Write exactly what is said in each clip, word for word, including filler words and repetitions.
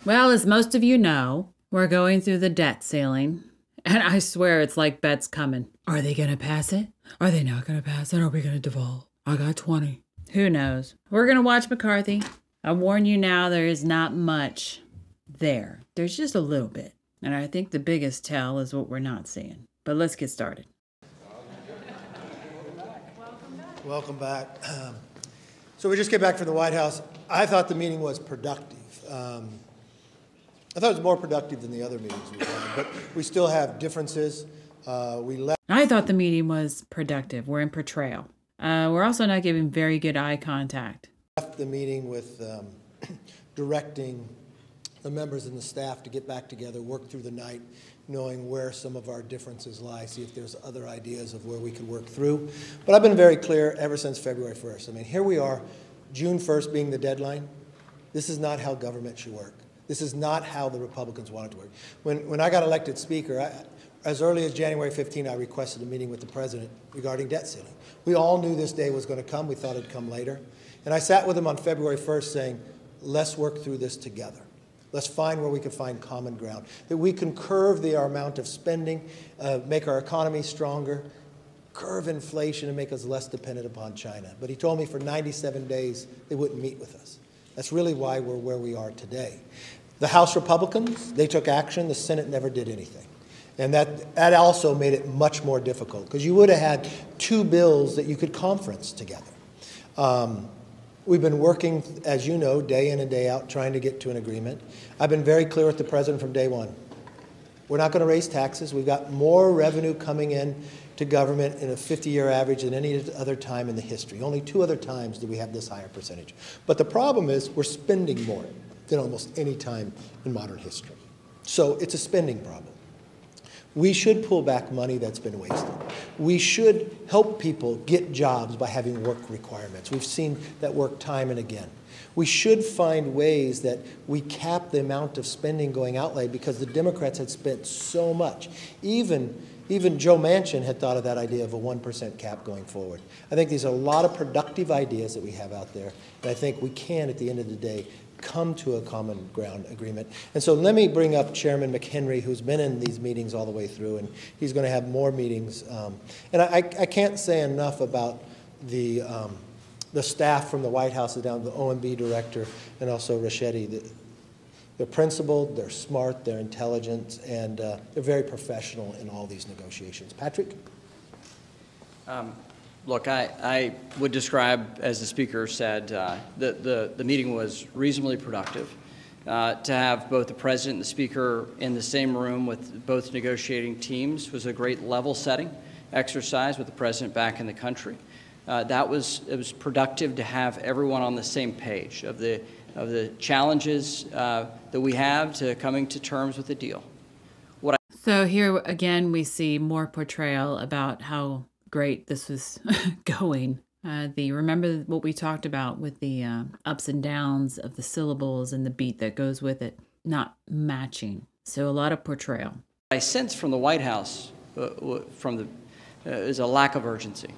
Well, as most of you know, we're going through the debt ceiling, and I swear it's like bets coming. Are they going to pass it? Are they not going to pass it? Are we going to default? I got twenty. Who knows? We're going to watch McCarthy. I warn you now, there is not much there. There's just a little bit. And I think the biggest tell is what we're not seeing. But let's get started. Welcome back. Um, so we just came back from the White House. I thought the meeting was productive. Um, I thought it was more productive than the other meetings we've had, but we still have differences. Uh, we left. I thought the meeting was productive. We're in portrayal. Uh, we're also not giving very good eye contact. Left the meeting with um, directing the members and the staff to get back together, work through the night, knowing where some of our differences lie, see if there's other ideas of where we could work through. But I've been very clear ever since February first. I mean, here we are, June first being the deadline. This is not how government should work. This is not how the Republicans want it to work. When, when I got elected Speaker, I, as early as January fifteenth, I requested a meeting with the President regarding debt ceiling. We all knew this day was going to come. We thought it'd come later. And I sat with him on February first saying, let's work through this together. Let's find where we can find common ground, that we can curve the amount of spending, uh, make our economy stronger, curve inflation, and make us less dependent upon China. But he told me for ninety-seven days they wouldn't meet with us. That's really why we're where we are today. The House Republicans, they took action. The Senate never did anything. And that, that also made it much more difficult, because you would have had two bills that you could conference together. Um, We've been working, as you know, day in and day out, trying to get to an agreement. I've been very clear with the President from day one. We're not going to raise taxes. We've got more revenue coming in to government in a fifty-year average than any other time in the history. Only two other times do we have this higher percentage. But the problem is we're spending more than almost any time in modern history. So it's a spending problem. We should pull back money that's been wasted. We should help people get jobs by having work requirements. We've seen that work time and again. We should find ways that we cap the amount of spending going outlay, because the Democrats had spent so much. Even, even Joe Manchin had thought of that idea of a one percent cap going forward. I think these are a lot of productive ideas that we have out there, and I think we can, at the end of the day, come to a common ground agreement. And so let me bring up Chairman McHenry, who's been in these meetings all the way through, and he's going to have more meetings. Um, and I, I can't say enough about the, um, the staff from the White House down to the O M B director and also Ricchetti. They're principled, they're smart, they're intelligent, and uh, they're very professional in all these negotiations. Patrick? Um, Look, I, I would describe, as the Speaker said, uh, the, the, the meeting was reasonably productive. Uh, to have both the President and the Speaker in the same room with both negotiating teams was a great level-setting exercise with the President back in the country. Uh, that was, it was productive to have everyone on the same page of the, of the challenges uh, that we have to coming to terms with the deal. What I So here again, we see more portrayal about how great this was going. Uh, the remember what we talked about with the uh, ups and downs of the syllables and the beat that goes with it not matching. So a lot of portrayal. I sense from the White House uh, from the uh, is a lack of urgency.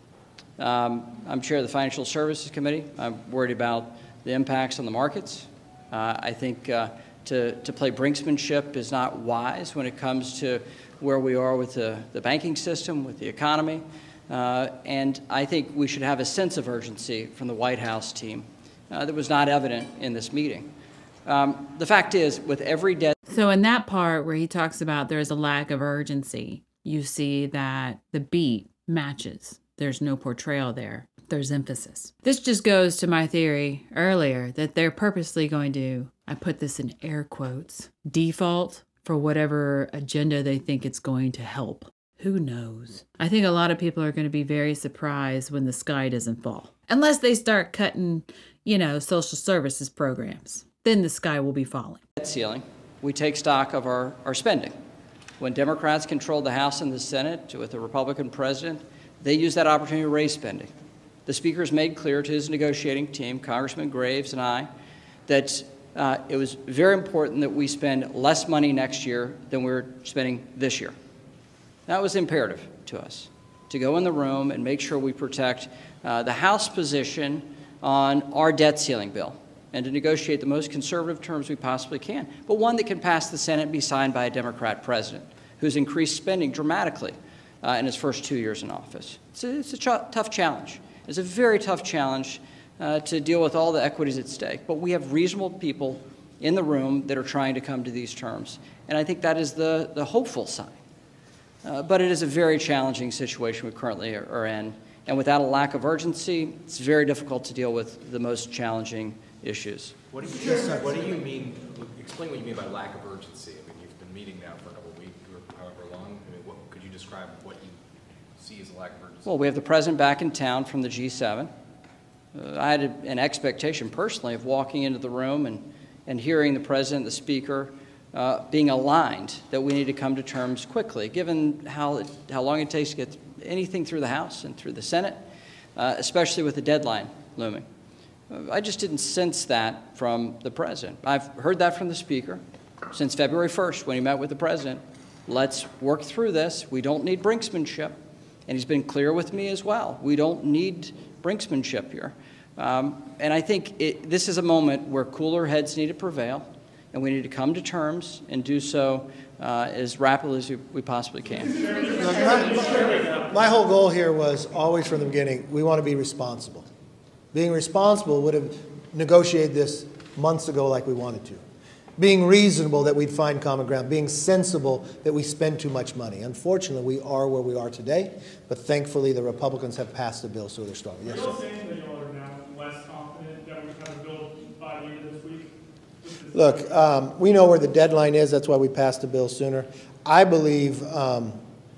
Um, I'm chair of the Financial Services Committee. I'm worried about the impacts on the markets. Uh, I think uh, to to play brinksmanship is not wise when it comes to where we are with the, the banking system, with the economy. Uh, and I think we should have a sense of urgency from the White House team uh, that was not evident in this meeting. Um, the fact is, with every debt... So in that part where he talks about there's a lack of urgency, you see that the beat matches. There's no portrayal there. There's emphasis. This just goes to my theory earlier that they're purposely going to, I put this in air quotes, default for whatever agenda they think it's going to help. Who knows? I think a lot of people are going to be very surprised when the sky doesn't fall. Unless they start cutting, you know, social services programs. Then the sky will be falling. Debt ceiling, we take stock of our, our spending. When Democrats controlled the House and the Senate with a Republican president, they used that opportunity to raise spending. The Speaker's made clear to his negotiating team, Congressman Graves and I, that Uh, it was very important that we spend less money next year than we're spending this year. That was imperative to us, to go in the room and make sure we protect uh, the House position on our debt ceiling bill. and to negotiate the most conservative terms we possibly can, but one that can pass the Senate and be signed by a Democrat president who's increased spending dramatically uh, in his first two years in office. It's a, it's a ch- tough challenge. It's a very tough challenge uh, to deal with all the equities at stake, but we have reasonable people in the room that are trying to come to these terms, and I think that is the, the hopeful sign. Uh, but it is a very challenging situation we currently are, are in, and without a lack of urgency, it's very difficult to deal with the most challenging issues. What do you, what do you mean, explain what you mean by lack of urgency. I mean, you've been meeting now for a couple of weeks or however long. I mean, what, could you describe what you see as a lack of urgency? Well, we have the president back in town from the G seven. Uh, I had a, an expectation personally of walking into the room and, and hearing the president, the speaker, uh, being aligned that we need to come to terms quickly, given how, it, how long it takes to get anything through the House and through the Senate, uh, especially with the deadline looming. I just didn't sense that from the president. I've heard that from the speaker since February first when he met with the president. Let's work through this. We don't need brinksmanship. And he's been clear with me as well. We don't need brinksmanship here. Um, and I think it, this is a moment where cooler heads need to prevail, and we need to come to terms and do so uh, as rapidly as we, we possibly can. Look, my, my whole goal here was always from the beginning, we want to be responsible. Being responsible would have negotiated this months ago like we wanted to. Being reasonable that we'd find common ground. Being sensible that we spend too much money. Unfortunately, we are where we are today, but thankfully the Republicans have passed the bill, so they're stronger. Yes, Are sir. you saying that you are now less confident that we have a bill by the end of this week? Look, um, we know where the deadline is. That's why we passed the bill sooner. I believe um,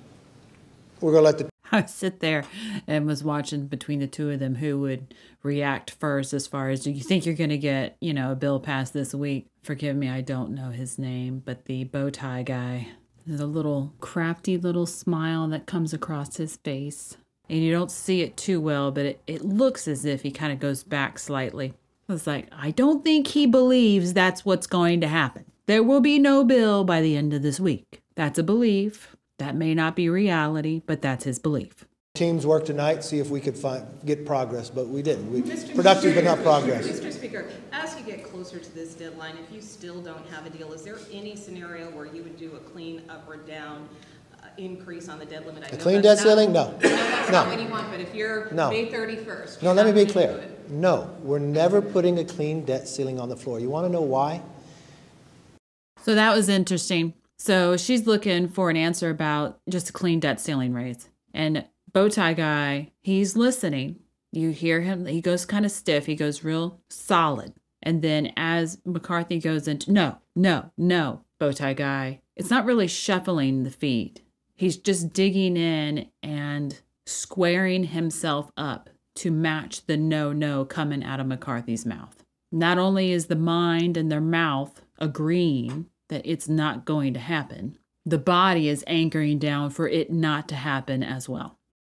we're going to let the I sit there and was watching between the two of them who would react first as far as, do you think you're going to get, you know, a bill passed this week? Forgive me, I don't know his name, but the bow tie guy. There's a little crafty little smile that comes across his face. And you don't see it too well, but it, it looks as if he kind of goes back slightly. It's like, I don't think he believes that's what's going to happen. There will be no bill by the end of this week. That's a belief. That may not be reality, but that's his belief. teams work tonight, see if we could find, get progress, but we didn't. We, Mister productive, but Speaker, not progress. Mister Speaker, as you get closer to this deadline, if you still don't have a deal, is there any scenario where you would do a clean up or down uh, increase on the debt limit? I A know clean that's debt not- ceiling? No. No, that's No. not what you want, but if you're No. May thirty-first. No, let me be clear. No, we're never putting a clean debt ceiling on the floor. You want to know why? So that was interesting. So she's looking for an answer about just a clean debt ceiling raise. And Bowtie Guy, he's listening. You hear him, he goes kind of stiff. He goes real solid. And then as McCarthy goes into, no, no, no, Bowtie Guy, it's not really shuffling the feet. He's just digging in and squaring himself up to match the no, no coming out of McCarthy's mouth. Not only is the mind and their mouth agreeing that it's not going to happen, the body is anchoring down for it not to happen as well.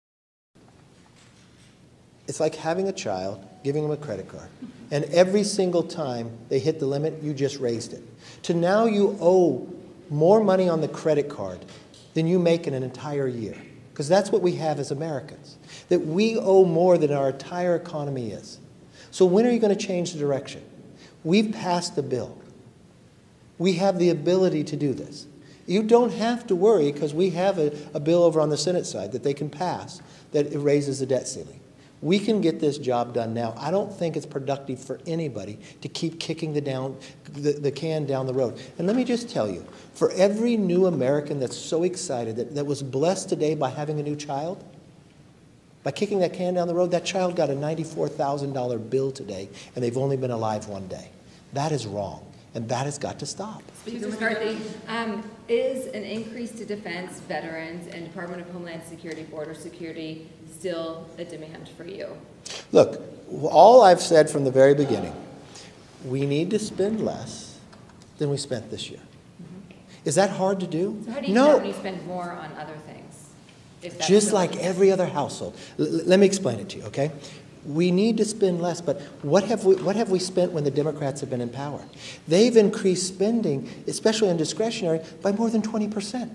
It's like having a child, giving them a credit card, and every single time they hit the limit, you just raised it. To now you owe more money on the credit card than you make in an entire year. Because that's what we have as Americans, that we owe more than our entire economy is. So when are you going to change the direction? We've passed the bill. We have the ability to do this. You don't have to worry because we have a, a bill over on the Senate side that they can pass that it raises the debt ceiling. We can get this job done now. I don't think it's productive for anybody to keep kicking the, down, the, the can down the road. And let me just tell you, for every new American that's so excited, that, that was blessed today by having a new child, by kicking that can down the road, that child got a ninety-four thousand dollar bill today, and they've only been alive one day. That is wrong, and that has got to stop. Speaker McCarthy, um, is an increase to defense, veterans, and Department of Homeland Security, border security still a demand for you? Look, all I've said from the very beginning, we need to spend less than we spent this year. Mm-hmm. Is that hard to do? So how do you no. know when you spend more on other things? If that's Just still- like every other household. L- let me explain it to you, okay? We need to spend less, but what have we, what have we spent when the Democrats have been in power? They've increased spending, especially on discretionary, by more than twenty percent.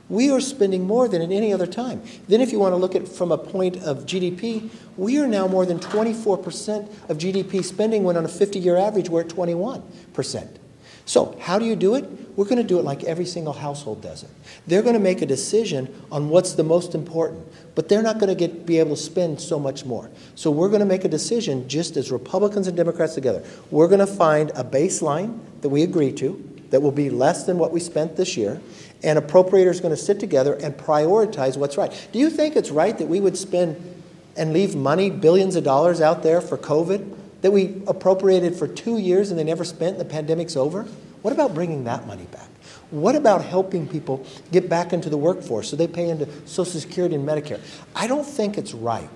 We are spending more than at any other time. Then if you want to look at it from a point of G D P, we are now more than twenty-four percent of G D P spending, when on a fifty-year average we're at twenty-one percent. So how do you do it? We're going to do it like every single household does it. They're going to make a decision on what's the most important, but they're not going to get be able to spend so much more. So we're going to make a decision just as Republicans and Democrats together. We're going to find a baseline that we agree to that will be less than what we spent this year, and appropriators are going to sit together and prioritize what's right. Do you think it's right that we would spend and leave money, billions of dollars out there for COVID, that we appropriated for two years and they never spent and the pandemic's over? What about bringing that money back? What about helping people get back into the workforce so they pay into Social Security and Medicare? I don't think it's right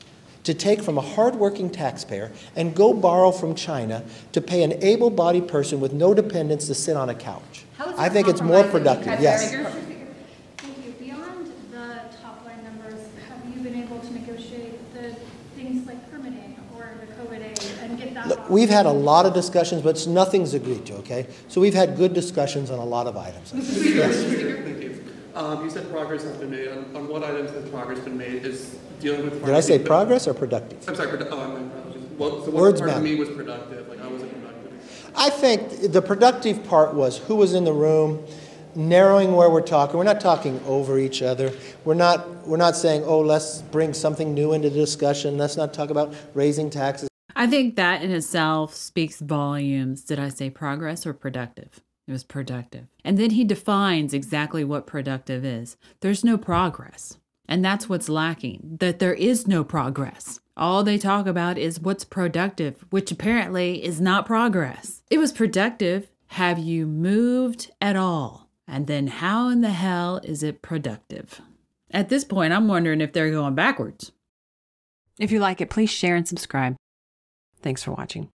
to take from a hardworking taxpayer and go borrow from China to pay an able-bodied person with no dependents to sit on a couch. How is I that think it's more compromising? productive, Because yes. there- Thank you. Beyond the top line numbers, have you been able to negotiate the things like permitting or the COVID aid and get that? Look, off? we've had a lot of discussions, but nothing's agreed to, okay? So we've had good discussions on a lot of items. Yes. Thank you. Um, you said progress has been made. On, on what items has progress been made is dealing with. Did I say pharmacy- progress or productive? I'm sorry. Produ- oh, my apologies. Well, so what Words part of matter. me was productive? Like I wasn't productive. I think the productive part was who was in the room, narrowing where we're talking. We're not talking over each other. We're not, we're not saying, oh, let's bring something new into the discussion. Let's not talk about raising taxes. I think that in itself speaks volumes. Did I say progress or productive? It was productive. And then he defines exactly what productive is. There's no progress. And that's what's lacking, that there is no progress. All they talk about is what's productive, which apparently is not progress. It was productive. Have you moved at all? And then how in the hell is it productive? At this point, I'm wondering if they're going backwards. If you like it, please share and subscribe. Thanks for watching.